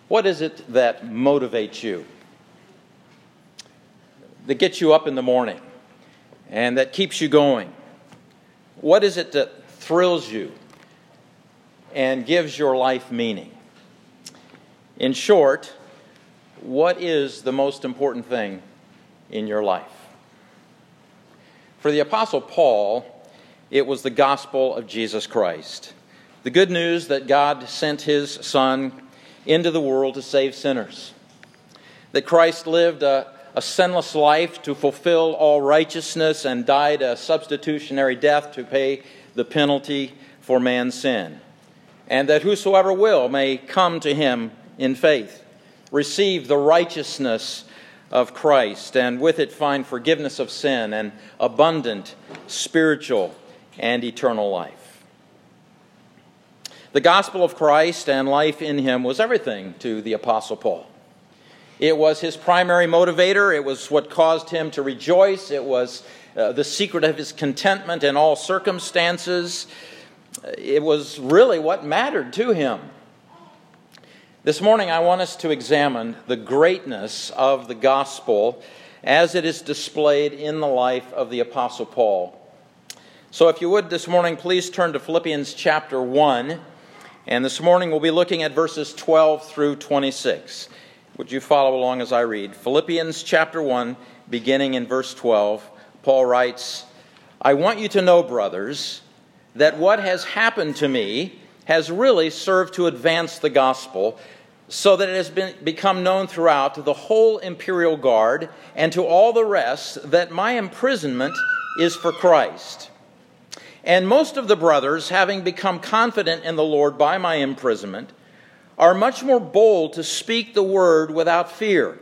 What is it that motivates you? That gets you up in the morning and that keeps you going? What is it that thrills you and gives your life meaning? In short, what is the most important thing in your life? For the Apostle Paul, it was the gospel of Jesus Christ. The good news that God sent His Son into the world to save sinners. That Christ lived a sinless life to fulfill all righteousness and died a substitutionary death to pay the penalty for man's sin. And that whosoever will may come to Him in faith, receive the righteousness of Christ, and with it find forgiveness of sin and abundant spiritual and eternal life. The gospel of Christ and life in Him was everything to the Apostle Paul. It was his primary motivator. It was what caused him to rejoice. It was the secret of his contentment in all circumstances. It was really what mattered to him. This morning I want us to examine the greatness of the gospel as it is displayed in the life of the Apostle Paul. So if you would this morning, please turn to Philippians chapter 1. And this morning we'll be looking at verses 12 through 26. Would you follow along as I read? Philippians chapter 1, beginning in verse 12, Paul writes, "I want you to know, brothers, that what has happened to me has really served to advance the gospel, so that it has become known throughout the whole imperial guard and to all the rest that my imprisonment is for Christ. And most of the brothers, having become confident in the Lord by my imprisonment, are much more bold to speak the word without fear.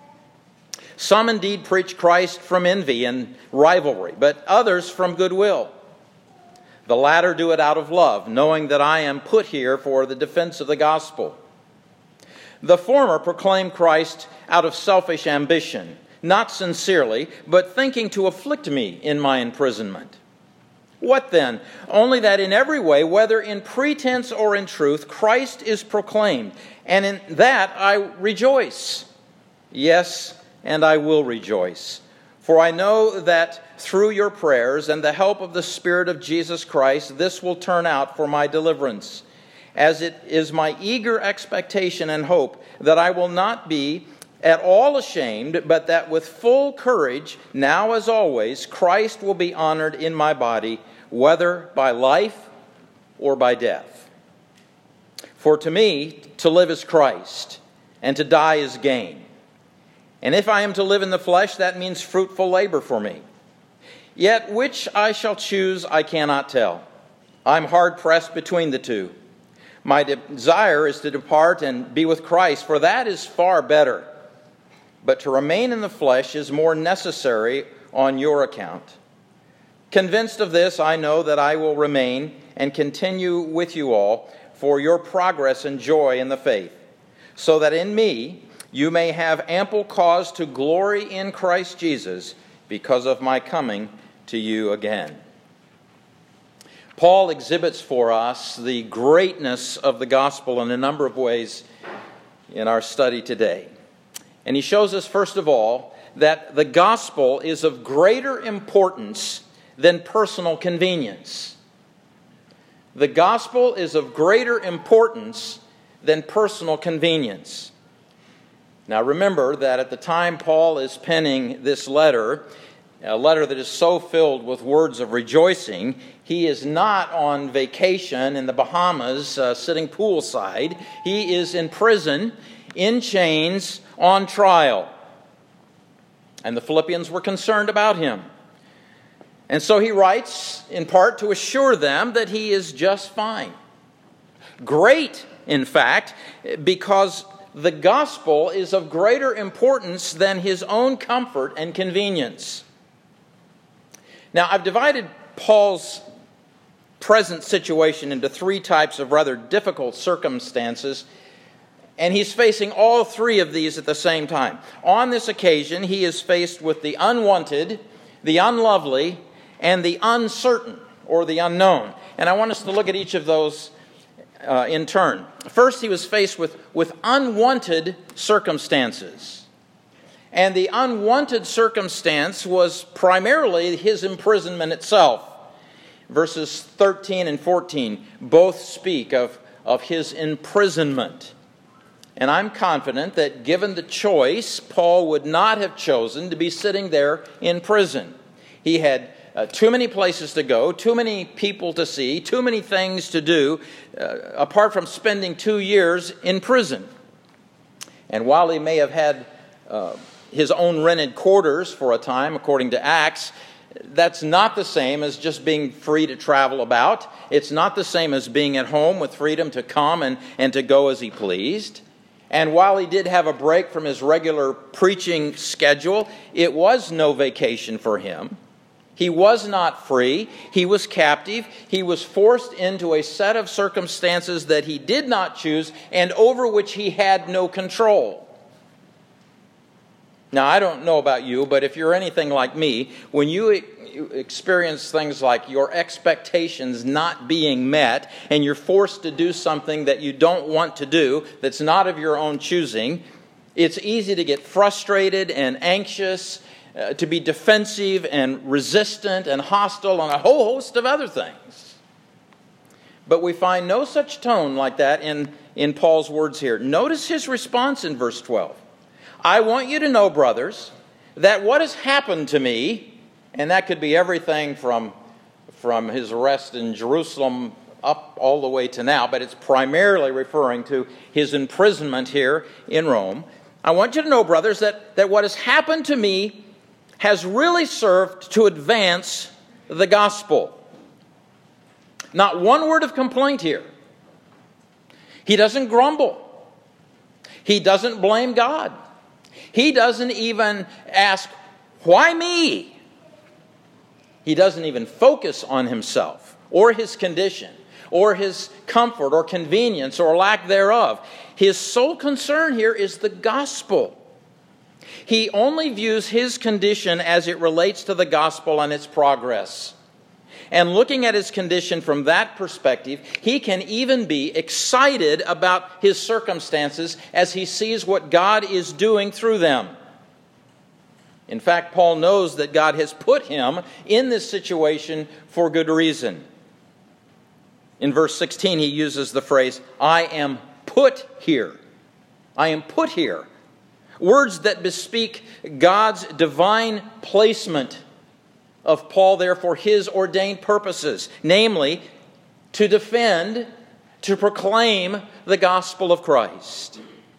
Some indeed preach Christ from envy and rivalry, but others from goodwill. The latter do it out of love, knowing that I am put here for the defense of the gospel. The former proclaim Christ out of selfish ambition, not sincerely, but thinking to afflict me in my imprisonment. What then? Only that in every way, whether in pretense or in truth, Christ is proclaimed, and in that I rejoice. Yes, and I will rejoice. For I know that through your prayers and the help of the Spirit of Jesus Christ, this will turn out for my deliverance, as it is my eager expectation and hope that I will not be at all ashamed, but that with full courage, now as always, Christ will be honored in my body, whether by life or by death. For to me, to live is Christ, and to die is gain. And if I am to live in the flesh, that means fruitful labor for me. Yet which I shall choose, I cannot tell. I'm hard pressed between the two. My desire is to depart and be with Christ, for that is far better. But to remain in the flesh is more necessary on your account. Convinced of this, I know that I will remain and continue with you all for your progress and joy in the faith, so that in me you may have ample cause to glory in Christ Jesus because of my coming to you again." Paul exhibits for us the greatness of the gospel in a number of ways in our study today. And he shows us, first of all, that the gospel is of greater importance than personal convenience. The gospel is of greater importance than personal convenience. Now remember that at the time Paul is penning this letter, a letter that is so filled with words of rejoicing, he is not on vacation in the Bahamas sitting poolside. He is in prison, in chains, on trial. And the Philippians were concerned about him. And so he writes, in part, to assure them that he is just fine. Great, in fact, because the gospel is of greater importance than his own comfort and convenience. Now, I've divided Paul's present situation into three types of rather difficult circumstances, and he's facing all three of these at the same time. On this occasion, he is faced with the unwanted, the unlovely, and the uncertain, or the unknown. And I want us to look at each of those in turn. First, he was faced with unwanted circumstances. And the unwanted circumstance was primarily his imprisonment itself. Verses 13 and 14 both speak of his imprisonment. And I'm confident that given the choice, Paul would not have chosen to be sitting there in prison. He had too many places to go, too many people to see, too many things to do, apart from spending 2 years in prison. And while he may have had his own rented quarters for a time, according to Acts, that's not the same as just being free to travel about. It's not the same as being at home with freedom to come and to go as he pleased. And while he did have a break from his regular preaching schedule, it was no vacation for him. He was not free. He was captive. He was forced into a set of circumstances that he did not choose and over which he had no control. Now, I don't know about you, but if you're anything like me, when you experience things like your expectations not being met and you're forced to do something that you don't want to do, that's not of your own choosing, it's easy to get frustrated and anxious, to be defensive and resistant and hostile and a whole host of other things. But we find no such tone like that in Paul's words here. Notice his response in verse 12. I want you to know, brothers, that what has happened to me, and that could be everything from his arrest in Jerusalem up all the way to now, but it's primarily referring to his imprisonment here in Rome. I want you to know, brothers, that what has happened to me has really served to advance the gospel. Not one word of complaint here. He doesn't grumble. He doesn't blame God. He doesn't even ask, why me? He doesn't even focus on himself or his condition or his comfort or convenience or lack thereof. His sole concern here is the gospel. He only views his condition as it relates to the gospel and its progress. And looking at his condition from that perspective, he can even be excited about his circumstances as he sees what God is doing through them. In fact, Paul knows that God has put him in this situation for good reason. In verse 16, he uses the phrase, I am put here. I am put here. Words that bespeak God's divine placement of Paul there for his ordained purposes, namely, to defend, to proclaim the gospel of Christ.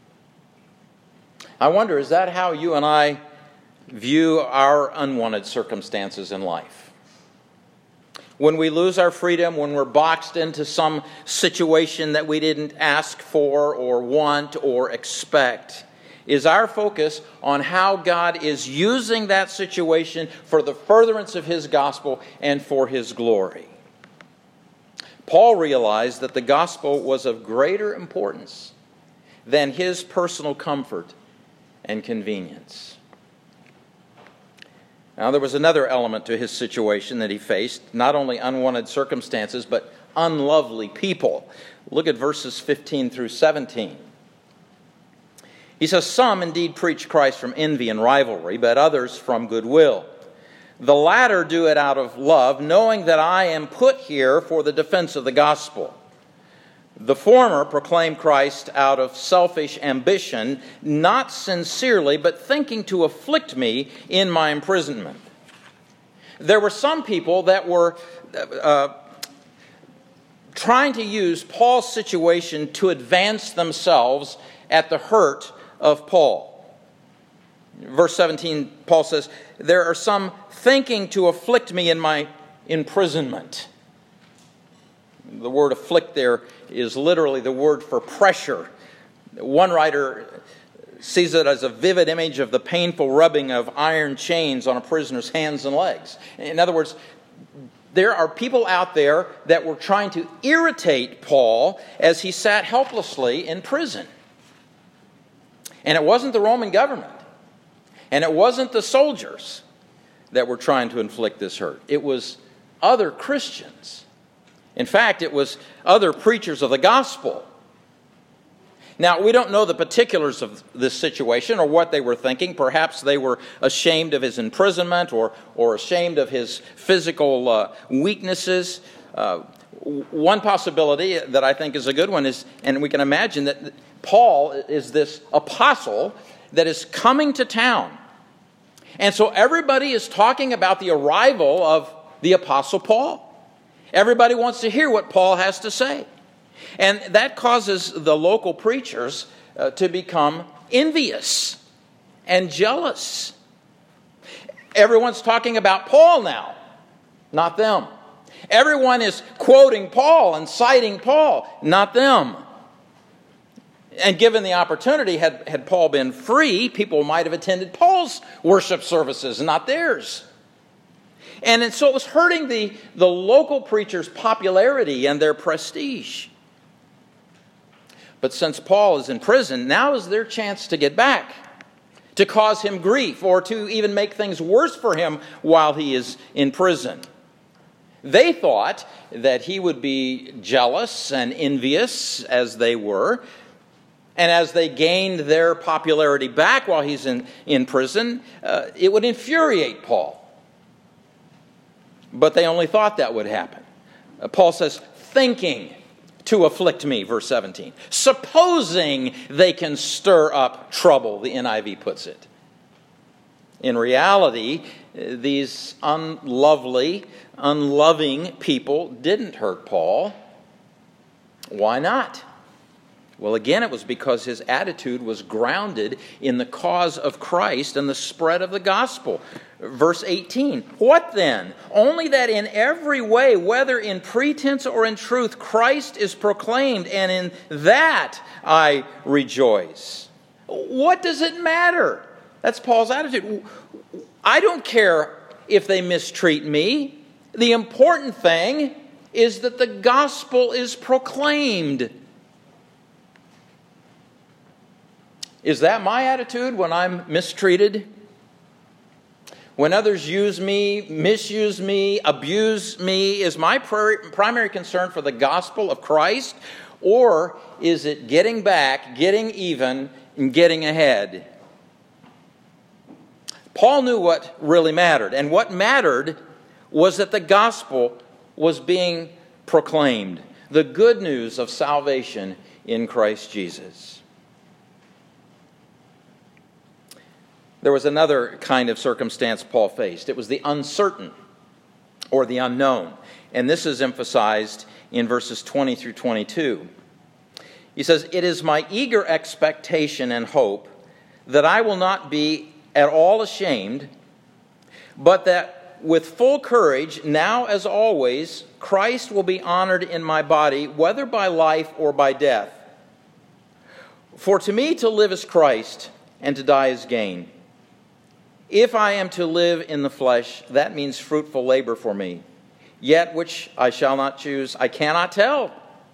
I wonder, is that how you and I view our unwanted circumstances in life? When we lose our freedom, when we're boxed into some situation that we didn't ask for or want or expect, is our focus on how God is using that situation for the furtherance of his gospel and for his glory. Paul realized that the gospel was of greater importance than his personal comfort and convenience. Now, there was another element to his situation that he faced, not only unwanted circumstances, but unlovely people. Look at verses 15 through 17. He says, some indeed preach Christ from envy and rivalry, but others from goodwill. The latter do it out of love, knowing that I am put here for the defense of the gospel. The former proclaim Christ out of selfish ambition, not sincerely, but thinking to afflict me in my imprisonment. There were some people that were trying to use Paul's situation to advance themselves at the hurt of Paul. Verse 17, Paul says, there are some thinking to afflict me in my imprisonment. The word afflict there is literally the word for pressure. One writer sees it as a vivid image of the painful rubbing of iron chains on a prisoner's hands and legs. In other words, there are people out there that were trying to irritate Paul as he sat helplessly in prison. And it wasn't the Roman government, and it wasn't the soldiers that were trying to inflict this hurt. It was other Christians. In fact, it was other preachers of the gospel. Now, we don't know the particulars of this situation or what they were thinking. Perhaps they were ashamed of his imprisonment or ashamed of his physical weaknesses. One possibility that I think is a good one is, and we can imagine that Paul is this apostle that is coming to town. And so everybody is talking about the arrival of the Apostle Paul. Everybody wants to hear what Paul has to say. And that causes the local preachers to become envious and jealous. Everyone's talking about Paul now, not them. Everyone is quoting Paul and citing Paul, not them. And given the opportunity, had Paul been free, people might have attended Paul's worship services, not theirs. And so it was hurting the local preachers' popularity and their prestige. But since Paul is in prison, now is their chance to get back, to cause him grief, or to even make things worse for him while he is in prison. They thought that he would be jealous and envious, as they were. And as they gained their popularity back while he's in prison, it would infuriate Paul. But they only thought that would happen. Paul says, thinking to afflict me, verse 17. Supposing they can stir up trouble, the NIV puts it. In reality, these unlovely, unloving people didn't hurt Paul. Why not? Well, again, it was because his attitude was grounded in the cause of Christ and the spread of the gospel. Verse 18, what then? Only that in every way, whether in pretense or in truth, Christ is proclaimed, and in that I rejoice. What does it matter? That's Paul's attitude. I don't care if they mistreat me. The important thing is that the gospel is proclaimed. Is that my attitude when I'm mistreated? When others use me, misuse me, abuse me? Is my primary concern for the gospel of Christ? Or is it getting back, getting even, and getting ahead? Paul knew what really mattered. And what mattered was that the gospel was being proclaimed. The good news of salvation in Christ Jesus. There was another kind of circumstance Paul faced. It was the uncertain or the unknown. And this is emphasized in verses 20 through 22. He says, "It is my eager expectation and hope that I will not be at all ashamed, but that with full courage, now as always, Christ will be honored in my body, whether by life or by death. For to me to live is Christ, and to die is gain. If I am to live in the flesh, that means fruitful labor for me. Yet which I shall not choose, I cannot tell."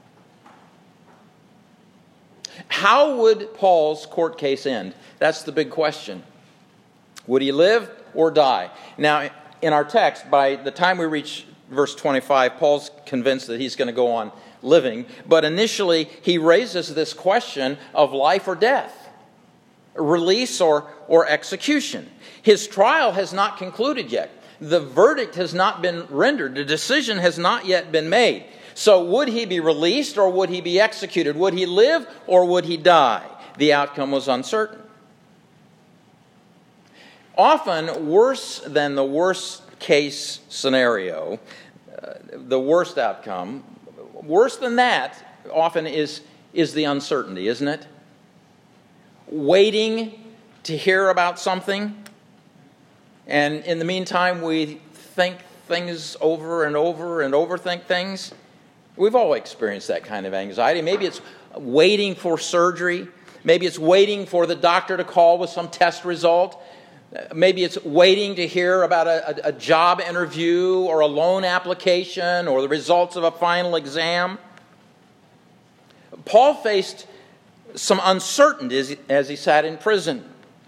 How would Paul's court case end? That's the big question. Would he live or die? Now, in our text, by the time we reach verse 25, Paul's convinced that he's going to go on living. But initially, he raises this question of life or death, release or execution. His trial has not concluded yet. The verdict has not been rendered. The decision has not yet been made. So would he be released or would he be executed? Would he live or would he die? The outcome was uncertain. Often, worse than the worst case scenario, the worst outcome, worse than that often is the uncertainty, isn't it? Waiting to hear about something, and in the meantime we think things over and over and overthink things. We've all experienced that kind of anxiety. Maybe it's waiting for surgery. Maybe it's waiting for the doctor to call with some test result. Maybe it's waiting to hear about a job interview or a loan application or the results of a final exam. Paul faced some uncertainty as he sat in prison.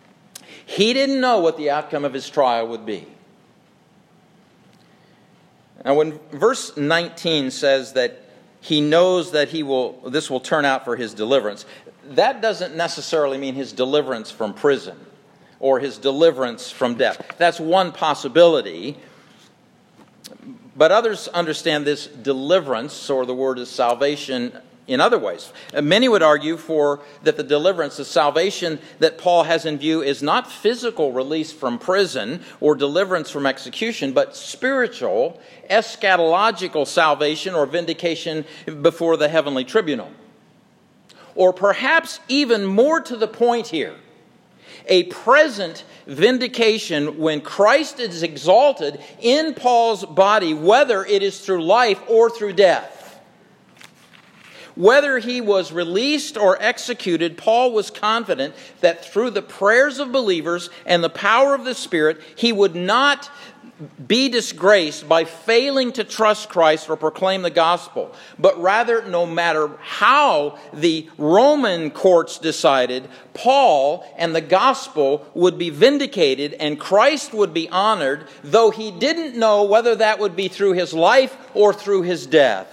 He didn't know what the outcome of his trial would be. Now, when verse 19 says that he knows that this will turn out for his deliverance, that doesn't necessarily mean his deliverance from prison or his deliverance from death. That's one possibility. But others understand this deliverance, or the word is salvation, in other ways. Many would argue that the deliverance, the salvation that Paul has in view, is not physical release from prison or deliverance from execution, but spiritual, eschatological salvation or vindication before the heavenly tribunal. Or perhaps even more to the point here, a present vindication when Christ is exalted in Paul's body, whether it is through life or through death. Whether he was released or executed, Paul was confident that through the prayers of believers and the power of the Spirit, he would not be disgraced by failing to trust Christ or proclaim the gospel. But rather, no matter how the Roman courts decided, Paul and the gospel would be vindicated and Christ would be honored, though he didn't know whether that would be through his life or through his death.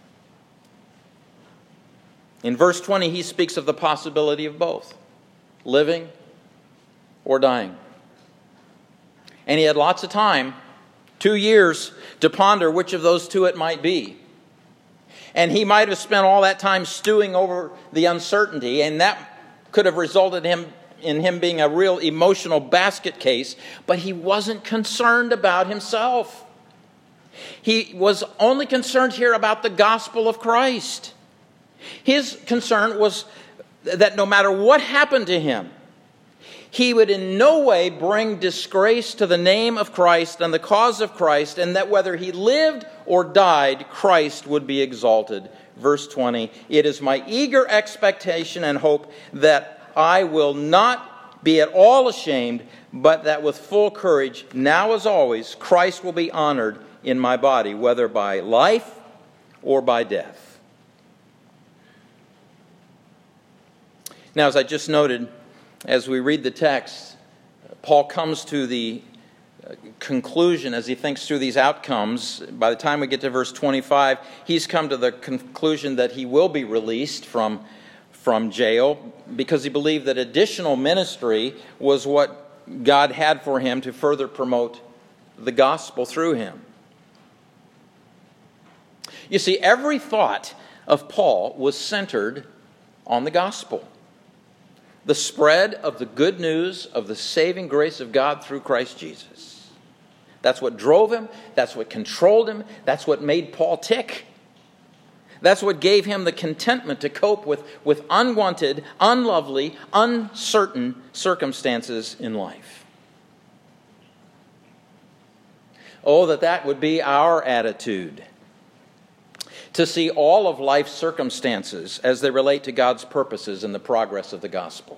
In verse 20, he speaks of the possibility of both, living or dying. And he had lots of time, 2 years, to ponder which of those two it might be. And he might have spent all that time stewing over the uncertainty, and that could have resulted in him being a real emotional basket case, but he wasn't concerned about himself. He was only concerned here about the gospel of Christ. His concern was that no matter what happened to him, he would in no way bring disgrace to the name of Christ and the cause of Christ, and that whether he lived or died, Christ would be exalted. Verse 20, it is my eager expectation and hope that I will not be at all ashamed, but that with full courage, now as always, Christ will be honored in my body, whether by life or by death. Now, as I just noted, as we read the text, Paul comes to the conclusion as he thinks through these outcomes. By the time we get to verse 25, he's come to the conclusion that he will be released from jail because he believed that additional ministry was what God had for him to further promote the gospel through him. You see, every thought of Paul was centered on the gospel. The spread of the good news of the saving grace of God through Christ Jesus. That's what drove him. That's what controlled him. That's what made Paul tick. That's what gave him the contentment to cope with unwanted, unlovely, uncertain circumstances in life. Oh, that would be our attitude. To see all of life's circumstances as they relate to God's purposes and the progress of the gospel.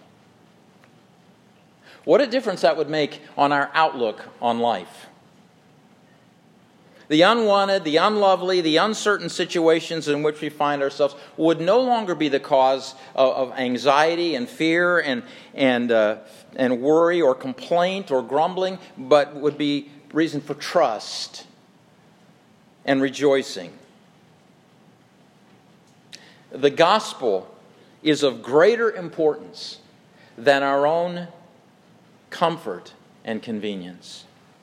What a difference that would make on our outlook on life. The unwanted, the unlovely, the uncertain situations in which we find ourselves would no longer be the cause of anxiety and fear and worry or complaint or grumbling, but would be reason for trust and rejoicing. The gospel is of greater importance than our own comfort and convenience.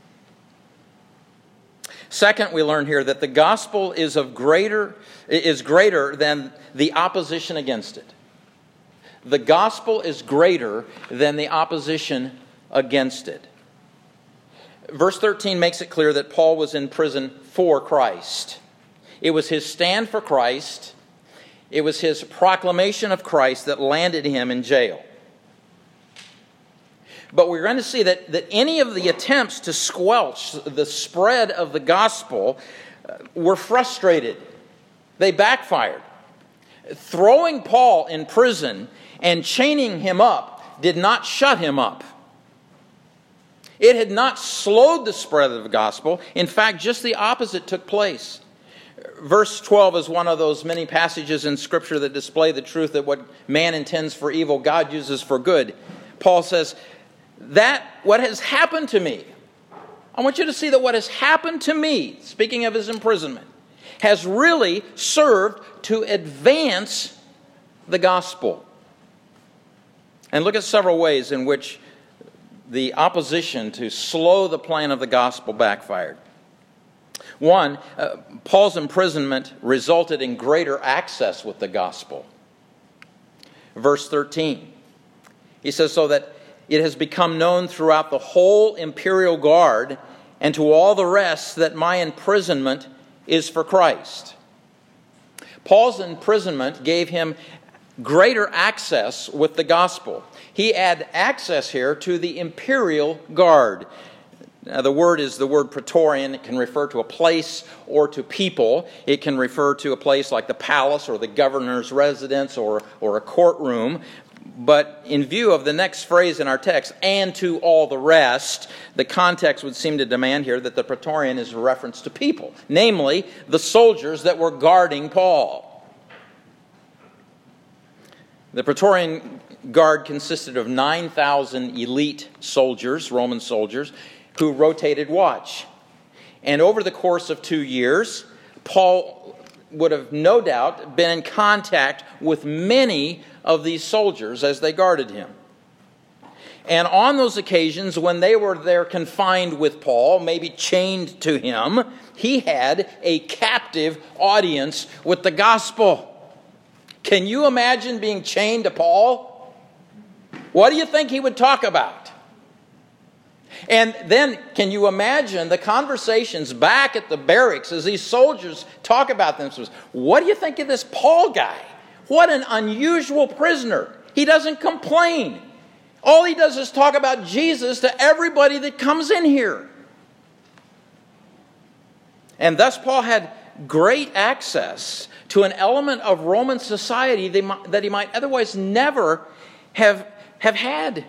Second, we learn here that the gospel is greater than the opposition against it. The gospel is greater than the opposition against it. Verse 13 makes it clear that Paul was in prison for Christ. It was his stand for Christ. It was his proclamation of Christ that landed him in jail. But we're going to see that any of the attempts to squelch the spread of the gospel were frustrated. They backfired. Throwing Paul in prison and chaining him up did not shut him up. It had not slowed the spread of the gospel. In fact, just the opposite took place. Verse 12 is one of those many passages in Scripture that display the truth that what man intends for evil, God uses for good. Paul says, that what has happened to me, I want you to see that what has happened to me, speaking of his imprisonment, has really served to advance the gospel. And look at several ways in which the opposition to slow the plan of the gospel backfired. One, Paul's imprisonment resulted in greater access with the gospel. Verse 13, he says, so that it has become known throughout the whole imperial guard and to all the rest that my imprisonment is for Christ. Paul's imprisonment gave him greater access with the gospel. He had access here to the imperial guard. Now, the word is the word praetorian. It can refer to a place or to people. It can refer to a place like the palace or the governor's residence or a courtroom. But in view of the next phrase in our text, and to all the rest, the context would seem to demand here that the praetorian is a reference to people, namely the soldiers that were guarding Paul. The praetorian guard consisted of 9,000 elite soldiers, Roman soldiers, who rotated watch. And over the course of 2 years, Paul would have no doubt been in contact with many of these soldiers as they guarded him. And on those occasions when they were there confined with Paul, maybe chained to him, he had a captive audience with the gospel. Can you imagine being chained to Paul? What do you think he would talk about? And then, can you imagine the conversations back at the barracks as these soldiers talk about themselves? What do you think of this Paul guy? What an unusual prisoner. He doesn't complain. All he does is talk about Jesus to everybody that comes in here. And thus Paul had great access to an element of Roman society that he might otherwise never have had.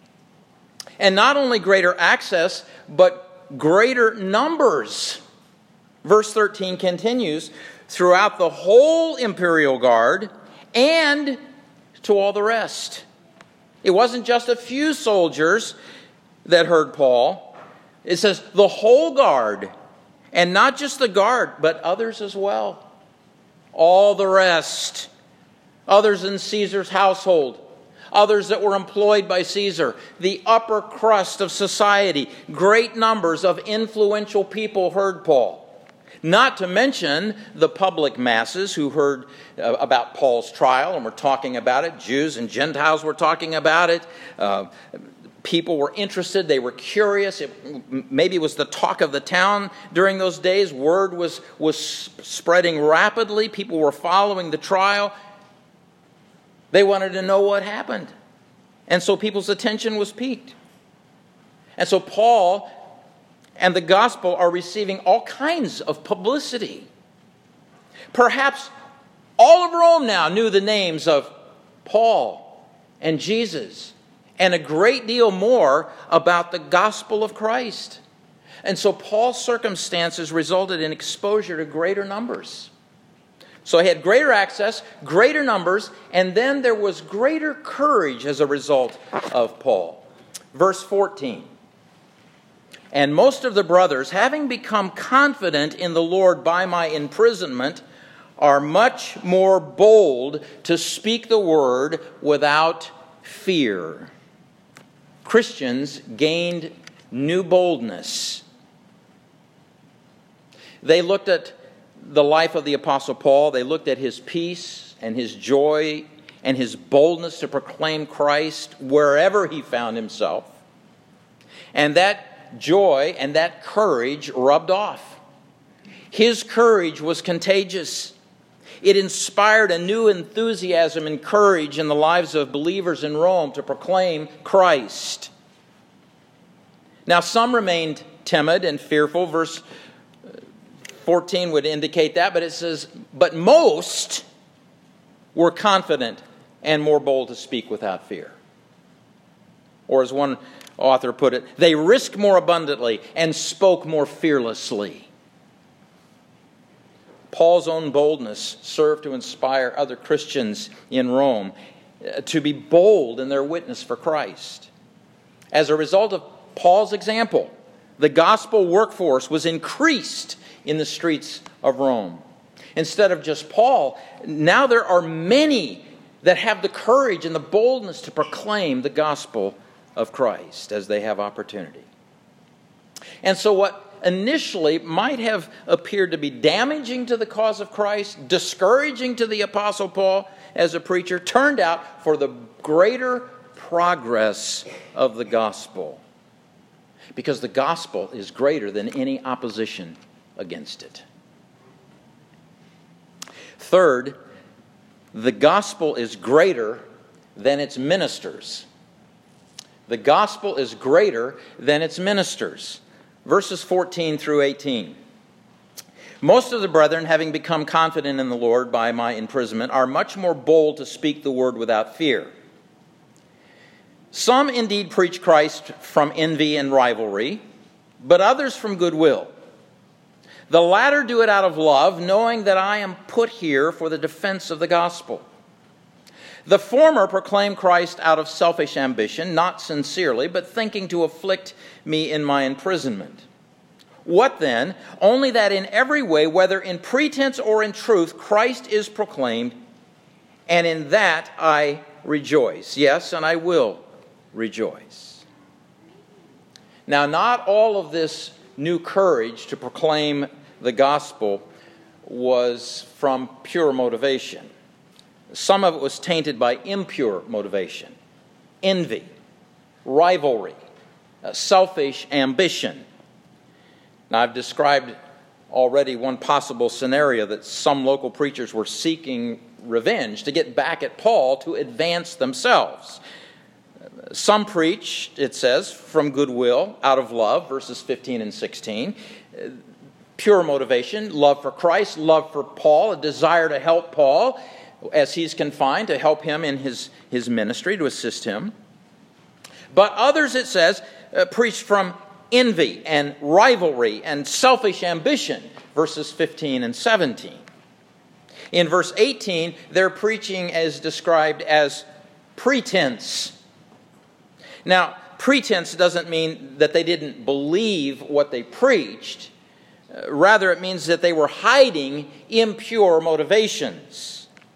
And not only greater access, but greater numbers. Verse 13 continues, throughout the whole imperial guard and to all the rest. It wasn't just a few soldiers that heard Paul. It says the whole guard, and not just the guard, but others as well. All the rest. Others in Caesar's household. Others that were employed by Caesar, the upper crust of society, great numbers of influential people heard Paul. Not to mention the public masses who heard about Paul's trial and were talking about it. Jews and Gentiles were talking about it. People were interested. They were curious. Maybe it was the talk of the town during those days. Word was spreading rapidly. People were following the trial. They wanted to know what happened. And so people's attention was piqued. And so Paul and the gospel are receiving all kinds of publicity. Perhaps all of Rome now knew the names of Paul and Jesus and a great deal more about the gospel of Christ. And so Paul's circumstances resulted in exposure to greater numbers. So he had greater access, greater numbers, and then there was greater courage as a result of Paul. Verse 14. And most of the brothers, having become confident in the Lord by my imprisonment, are much more bold to speak the word without fear. Christians gained new boldness. They looked at the life of the Apostle Paul. They looked at his peace and his joy and his boldness to proclaim Christ wherever he found himself. And that joy and that courage rubbed off. His courage was contagious. It inspired a new enthusiasm and courage in the lives of believers in Rome to proclaim Christ. Now, some remained timid and fearful. Verse 14 would indicate that, but it says, but most were confident and more bold to speak without fear. Or as one author put it, they risked more abundantly and spoke more fearlessly. Paul's own boldness served to inspire other Christians in Rome to be bold in their witness for Christ. As a result of Paul's example, The gospel workforce was increased in the streets of Rome. Instead of just Paul, now there are many that have the courage and the boldness to proclaim the gospel of Christ as they have opportunity. And so what initially might have appeared to be damaging to the cause of Christ, discouraging to the Apostle Paul as a preacher, turned out for the greater progress of the gospel. Because the gospel is greater than any opposition against it. Third, the gospel is greater than its ministers. The gospel is greater than its ministers. Verses 14 through 18. Most of the brethren, having become confident in the Lord by my imprisonment, are much more bold to speak the word without fear. Some indeed preach Christ from envy and rivalry, but others from goodwill. The latter do it out of love, knowing that I am put here for the defense of the gospel. The former proclaim Christ out of selfish ambition, not sincerely, but thinking to afflict me in my imprisonment. What then? Only that in every way, whether in pretense or in truth, Christ is proclaimed, and in that I rejoice. Yes, and I will rejoice. Now, not all of this new courage to proclaim the gospel was from pure motivation. Some of it was tainted by impure motivation, envy, rivalry, selfish ambition. Now, I've described already one possible scenario that some local preachers were seeking revenge to get back at Paul to advance themselves. Some preached, it says, from goodwill, out of love, verses 15 and 16. Pure motivation, love for Christ, love for Paul, a desire to help Paul as he's confined, to help him in his ministry, to assist him. But others, it says, preached from envy and rivalry and selfish ambition, verses 15 and 17. In verse 18, their preaching is described as pretense. Now, pretense doesn't mean that they didn't believe what they preached. Rather, it means that they were hiding impure motivations.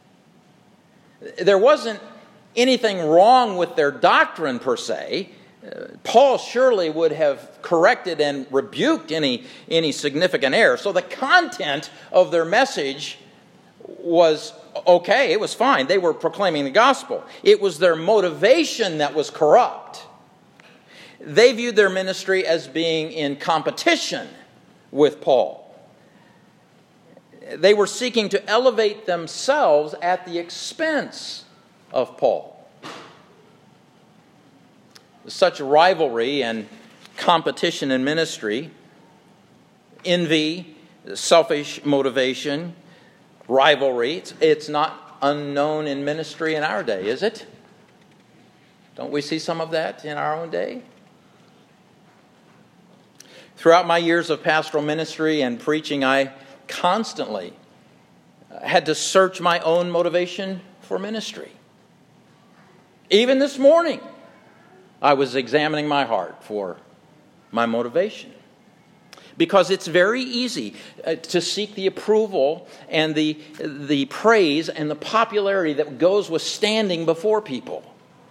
There wasn't anything wrong with their doctrine per se. Paul surely would have corrected and rebuked any significant error. So the content of their message was okay, it was fine. They were proclaiming the gospel. It was their motivation that was corrupt. They viewed their ministry as being in competition with Paul. They were seeking to elevate themselves at the expense of Paul. Such rivalry and competition in ministry, envy, selfish motivation, rivalry, it's not unknown in ministry in our day, is it? Don't we see some of that in our own day? Throughout my years of pastoral ministry and preaching, I constantly had to search my own motivation for ministry. Even this morning, I was examining my heart for my motivation. Because it's very easy to seek the approval and the praise and the popularity that goes with standing before people.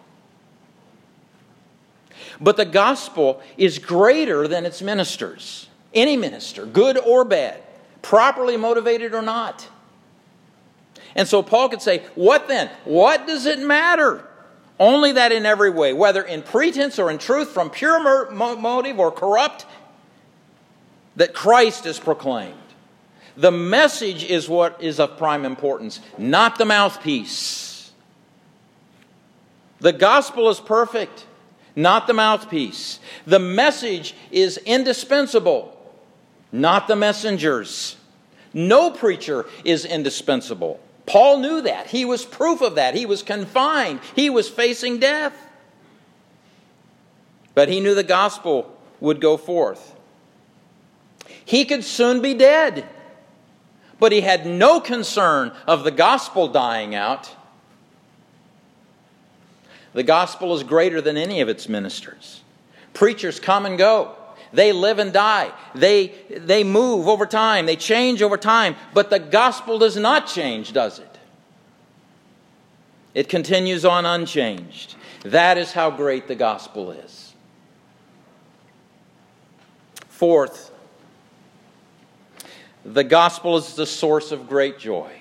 But the gospel is greater than its ministers. Any minister, good or bad, properly motivated or not. And so Paul could say, what then? What does it matter? Only that in every way, whether in pretense or in truth, from pure motive or corrupt, that Christ is proclaimed. The message is what is of prime importance, not the mouthpiece. The gospel is perfect, not the mouthpiece. The message is indispensable, not the messengers. No preacher is indispensable. Paul knew that. He was proof of that. He was confined. He was facing death. But he knew the gospel would go forth. He could soon be dead. But he had no concern of the gospel dying out. The gospel is greater than any of its ministers. Preachers come and go. They live and die. They move over time. They change over time. But the gospel does not change, does it? It continues on unchanged. That is how great the gospel is. Fourth, the gospel is the source of great joy.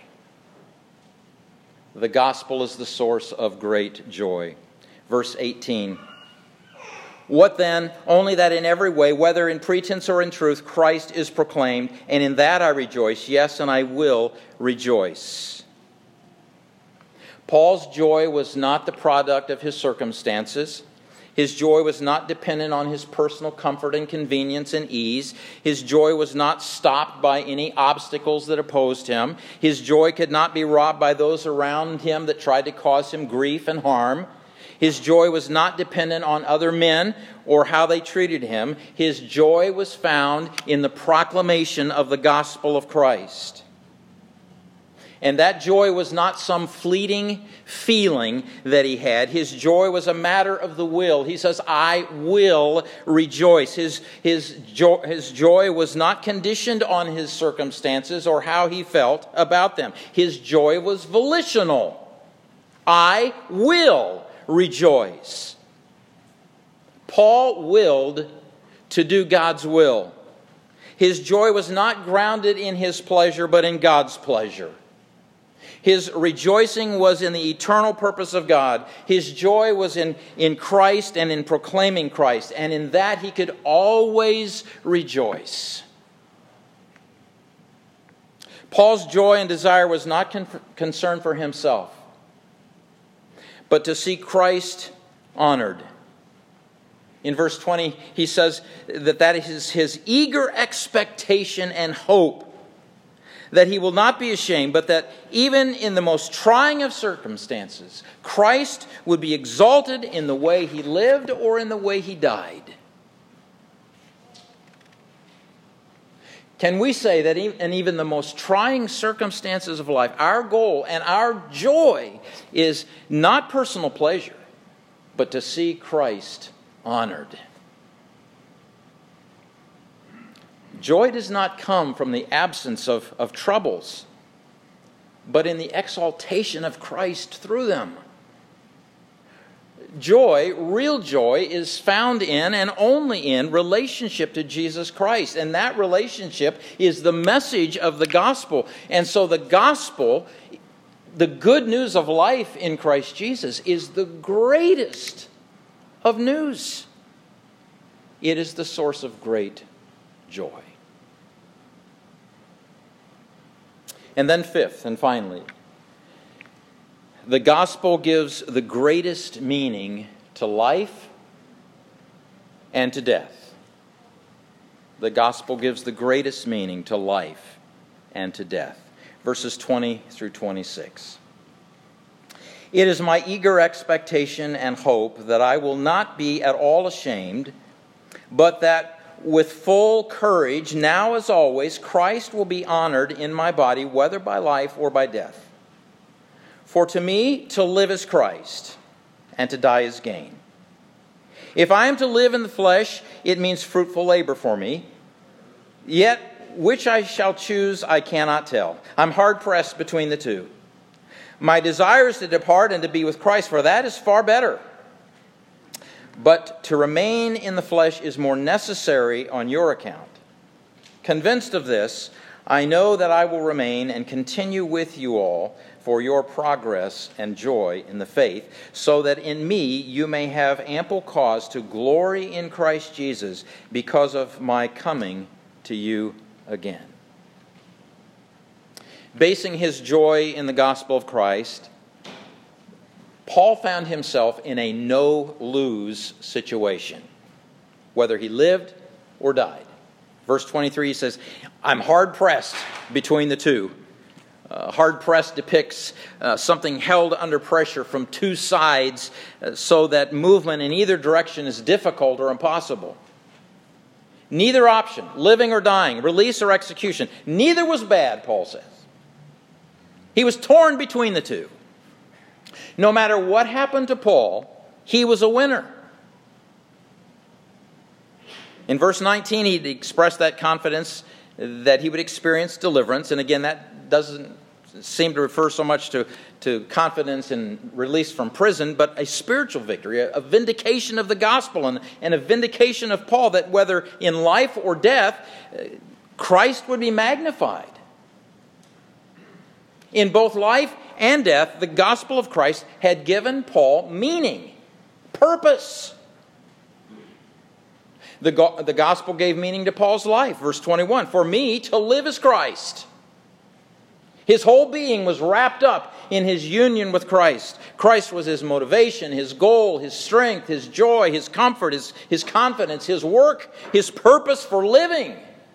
The gospel is the source of great joy. Verse 18. What then? Only that in every way, whether in pretense or in truth, Christ is proclaimed, and in that I rejoice. Yes, and I will rejoice. Paul's joy was not the product of his circumstances. His joy was not dependent on his personal comfort and convenience and ease. His joy was not stopped by any obstacles that opposed him. His joy could not be robbed by those around him that tried to cause him grief and harm. His joy was not dependent on other men or how they treated him. His joy was found in the proclamation of the gospel of Christ. And that joy was not some fleeting feeling that he had. His joy was a matter of the will. He says, I will rejoice. His joy was not conditioned on his circumstances or how he felt about them. His joy was volitional. I will rejoice. Paul willed to do God's will. His joy was not grounded in his pleasure, but in God's pleasure. His rejoicing was in the eternal purpose of God. His joy was in Christ and in proclaiming Christ. And in that he could always rejoice. Paul's joy and desire was not concern for himself, but to see Christ honored. In verse 20, he says that is his eager expectation and hope, that he will not be ashamed, but that even in the most trying of circumstances, Christ would be exalted in the way he lived or in the way he died. Can we say that in even the most trying circumstances of life, our goal and our joy is not personal pleasure, but to see Christ honored? Joy does not come from the absence of troubles, but in the exaltation of Christ through them. Joy, real joy, is found in and only in relationship to Jesus Christ. And that relationship is the message of the gospel. And so the gospel, the good news of life in Christ Jesus, is the greatest of news. It is the source of great joy. And then fifth and finally, the gospel gives the greatest meaning to life and to death. The gospel gives the greatest meaning to life and to death. Verses 20 through 26. It is my eager expectation and hope that I will not be at all ashamed, but that with full courage, now as always, Christ will be honored in my body, whether by life or by death. For to me, to live is Christ, and to die is gain. If I am to live in the flesh, it means fruitful labor for me. Yet which I shall choose, I cannot tell. I'm hard-pressed between the two. My desire is to depart and to be with Christ, for that is far better. But to remain in the flesh is more necessary on your account. Convinced of this, I know that I will remain and continue with you all for your progress and joy in the faith, so that in me you may have ample cause to glory in Christ Jesus because of my coming to you again. Basing his joy in the gospel of Christ, Paul found himself in a no-lose situation, whether he lived or died. Verse 23, he says, I'm hard-pressed between the two. Hard-pressed depicts something held under pressure from two sides so that movement in either direction is difficult or impossible. Neither option, living or dying, release or execution, neither was bad, Paul says. He was torn between the two. No matter what happened to Paul, he was a winner. In verse 19, he expressed that confidence that he would experience deliverance. And again, that doesn't seem to refer so much to confidence in release from prison, but a spiritual victory, a vindication of the gospel, and a vindication of Paul that whether in life or death, Christ would be magnified. In both life and death, the gospel of Christ had given Paul meaning, purpose. The gospel gave meaning to Paul's life. Verse 21, for me to live is Christ. His whole being was wrapped up in his union with Christ. Christ was his motivation, his goal, his strength, his joy, his comfort, his confidence, his work, his purpose for living.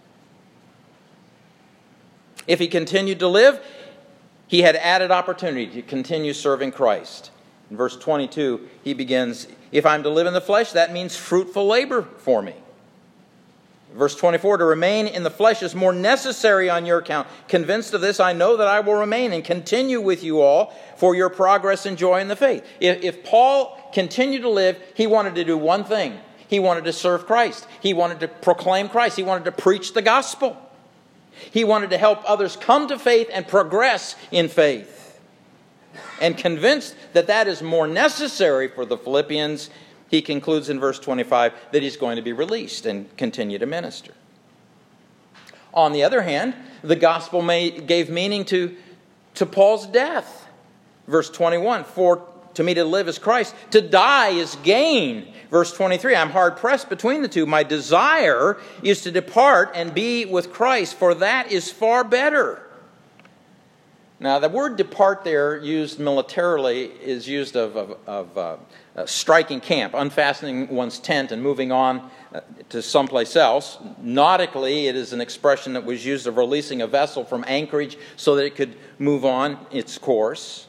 If he continued to live, he had added opportunity to continue serving Christ. In verse 22, he begins, if I'm to live in the flesh, that means fruitful labor for me. Verse 24, to remain in the flesh is more necessary on your account. Convinced of this, I know that I will remain and continue with you all for your progress and joy in the faith. If Paul continued to live, he wanted to do one thing. He wanted to serve Christ. He wanted to proclaim Christ. He wanted to preach the gospel. He wanted to help others come to faith and progress in faith. And convinced that that is more necessary for the Philippians, he concludes in verse 25 that he's going to be released and continue to minister. On the other hand, the gospel gave meaning to Paul's death. Verse 21, for to me to live is Christ, to die is gain. Verse 23, I'm hard pressed between the two. My desire is to depart and be with Christ, for that is far better. Now, the word depart there, used militarily, is used of striking camp, unfastening one's tent and moving on to someplace else. Nautically, it is an expression that was used of releasing a vessel from anchorage so that it could move on its course.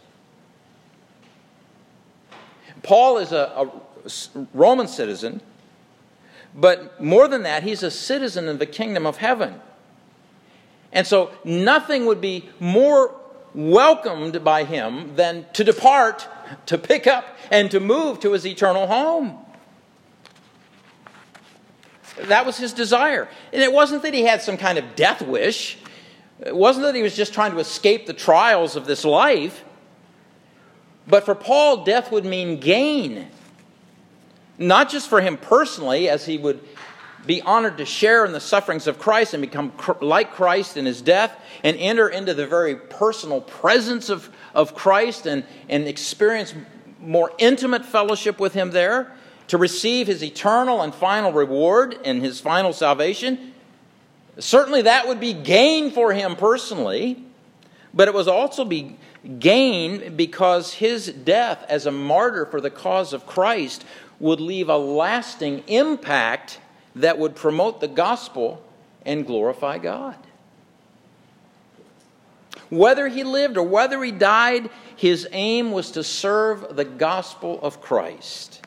Paul is a Roman citizen, but more than that, he's a citizen of the kingdom of heaven. And so nothing would be more welcomed by him than to depart, to pick up, and to move to his eternal home. That was his desire. And it wasn't that he had some kind of death wish. It wasn't that he was just trying to escape the trials of this life. But for Paul, death would mean gain. Not just for him personally, as he would be honored to share in the sufferings of Christ and become like Christ in his death and enter into the very personal presence of Christ and experience more intimate fellowship with him there, to receive his eternal and final reward and his final salvation. Certainly that would be gain for him personally, but it would also be gain because his death as a martyr for the cause of Christ would leave a lasting impact that would promote the gospel and glorify God. Whether he lived or whether he died, his aim was to serve the gospel of Christ.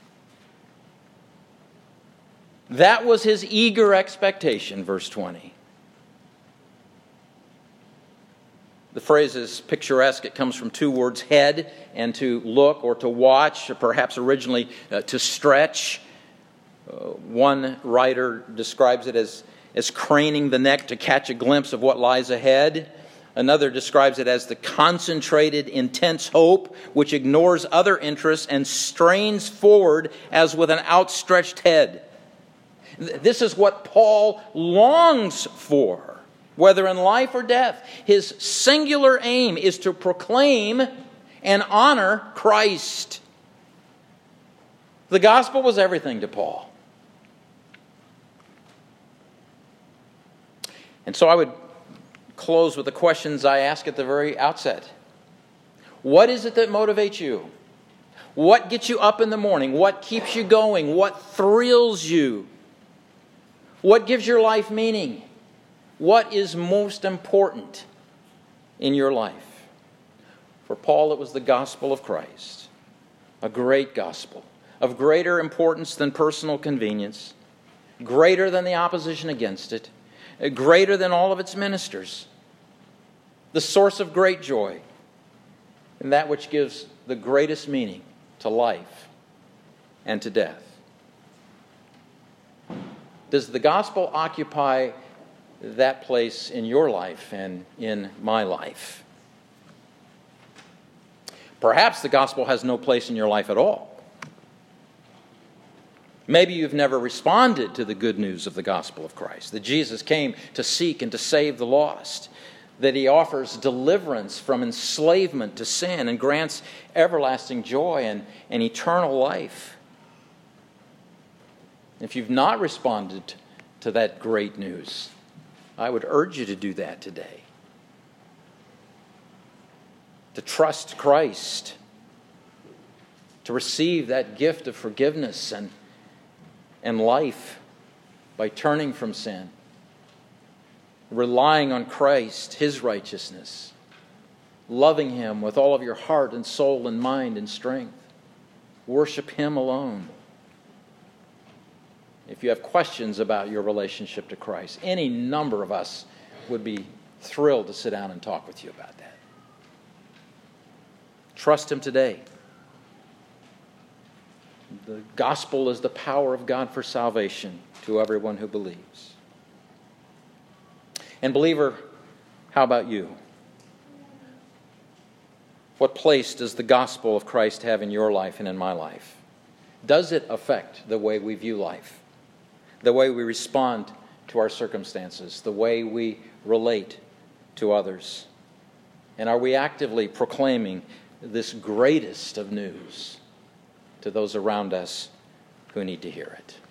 That was his eager expectation, verse 20. The phrase is picturesque. It comes from two words, head and to look or to watch, or perhaps originally to stretch. One writer describes it as craning the neck to catch a glimpse of what lies ahead. Another describes it as the concentrated, intense hope which ignores other interests and strains forward as with an outstretched head. This is what Paul longs for, whether in life or death. His singular aim is to proclaim and honor Christ. The gospel was everything to Paul. And so I would close with the questions I asked at the very outset. What is it that motivates you? What gets you up in the morning? What keeps you going? What thrills you? What gives your life meaning? What is most important in your life? For Paul, it was the gospel of Christ, a great gospel, of greater importance than personal convenience, greater than the opposition against it, greater than all of its ministers, the source of great joy, and that which gives the greatest meaning to life and to death. Does the gospel occupy that place in your life and in my life? Perhaps the gospel has no place in your life at all. Maybe you've never responded to the good news of the gospel of Christ, that Jesus came to seek and to save the lost, that he offers deliverance from enslavement to sin and grants everlasting joy and eternal life. If you've not responded to that great news, I would urge you to do that today. To trust Christ, to receive that gift of forgiveness and life by turning from sin, relying on Christ, his righteousness, loving him with all of your heart and soul and mind and strength. Worship him alone. If you have questions about your relationship to Christ, any number of us would be thrilled to sit down and talk with you about that. Trust him today. The gospel is the power of God for salvation to everyone who believes. And believer, how about you? What place does the gospel of Christ have in your life and in my life? Does it affect the way we view life, the way we respond to our circumstances, the way we relate to others? And are we actively proclaiming this greatest of news to those around us who need to hear it?